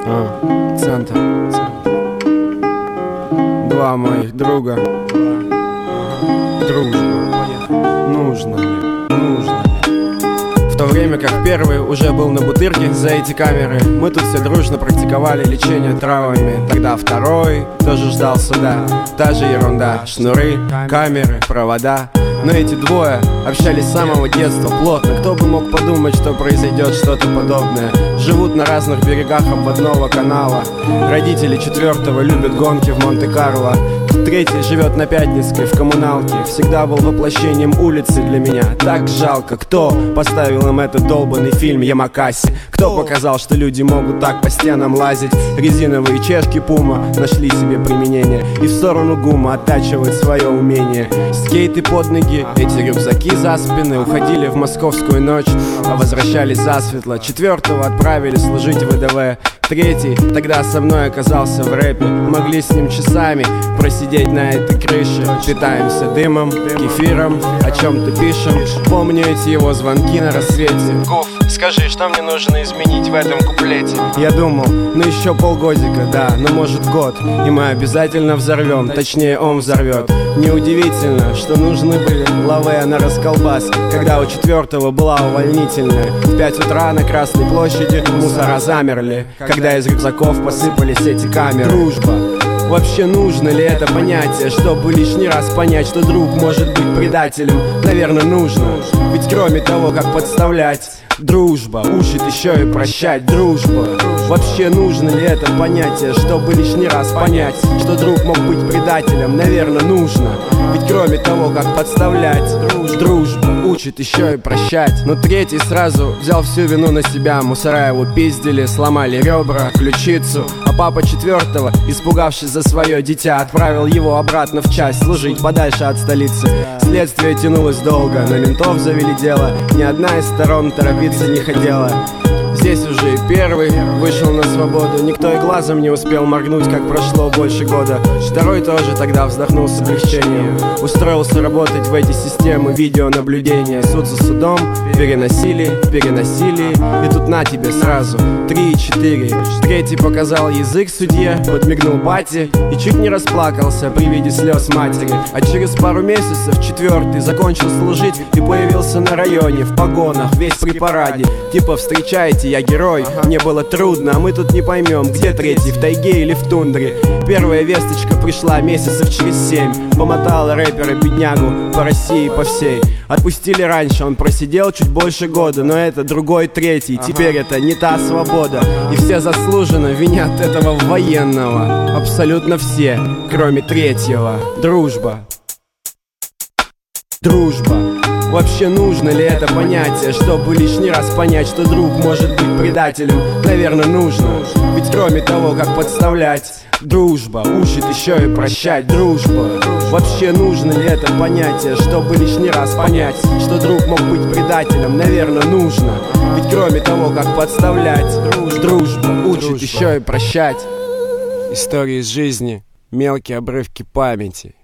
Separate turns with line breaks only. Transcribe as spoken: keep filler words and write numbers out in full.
А, центр. Два моих друга. Дружба. Нужно ли? Нужно ли? В то время как первый уже был на бутырке за эти камеры, мы тут все дружно практиковали лечение травами. Тогда второй тоже ждал суда. Та же ерунда: шнуры, камеры, провода. Но эти двое общались с самого детства плотно. Кто бы мог подумать, что произойдет что-то подобное. Живут на разных берегах обводного канала. Родители четвертого любят гонки в Монте-Карло. Третий живет на Пятницкой в коммуналке. Всегда был воплощением улицы для меня. Так жалко, кто поставил им этот долбанный фильм Ямакаси? Кто показал, что люди могут так по стенам лазить? Резиновые чешки Пума нашли себе применение. И в сторону ГУМа оттачивать свое умение. Скейты под ноги, эти рюкзаки за спины. Уходили в московскую ночь, а возвращались засветло. Четвертого отправили служить в ВДВ. Третий тогда со мной оказался в рэпе. Могли с ним часами просидеть на этой крыше. Питаемся дымом, кефиром, о чем-то пишем. Помню эти его звонки на рассвете. Куф, скажи, что мне нужно изменить в этом куплете? Я думал, ну еще полгодика, да, ну может год, и мы обязательно взорвем, точнее он взорвет. Неудивительно, что нужны были лаве на расколбас, когда у четвертого была увольнительная. В пять утра на Красной площади мусора замерли, когда из рюкзаков посыпались эти камеры. Дружба. Вообще нужно ли это понятие, чтобы лишний раз понять, что друг может быть предателем? Наверное, нужно. Ведь кроме того, как подставлять, дружба учит еще и прощать. Дружба. Вообще нужно ли это понятие, чтобы лишний раз понять, что друг мог быть предателем? Наверное, нужно. Ведь кроме того, как подставлять, дружба учит еще и прощать. Но третий сразу взял всю вину на себя. Мусора его пиздили, сломали ребра, ключицу. А папа четвертого, испугавшись за свое дитя, отправил его обратно в часть служить подальше от столицы. Следствие тянулось долго, на ментов завели дело. Ни одна из сторон торопиться не хотела. Здесь уже и первый вышел на свободу. Никто и глазом не успел моргнуть, как прошло больше года. Второй тоже тогда вздохнул с облегчением. Устроился работать в эти системы видеонаблюдения. Суд за судом, переносили, переносили. И тут на тебе сразу три и четыре. Третий показал язык судье, подмигнул бате и чуть не расплакался при виде слез матери. А через пару месяцев четвертый закончил служить и появился на районе в погонах, весь при параде. Типа встречайте, я герой, мне было трудно, а мы тут не поймем, где третий, в тайге или в тундре. Первая весточка пришла месяцев через семь. Помотала рэпера беднягу по России по всей. Отпустили раньше, он просидел чуть больше года. Но это другой третий, теперь это не та свобода. И все заслуженно винят этого военного. Абсолютно все, кроме третьего. Дружба. Дружба. Вообще нужно ли это понятие, чтобы лишний раз понять, что друг может быть предателем? Наверное, нужно. Ведь кроме того, как подставлять, дружба учит еще и прощать. Дружба. Вообще нужно ли это понятие, чтобы лишний раз понять, что друг мог быть предателем? Наверное, нужно. Ведь кроме того, как подставлять, дружба учит еще и прощать. Истории из жизни, мелкие обрывки памяти.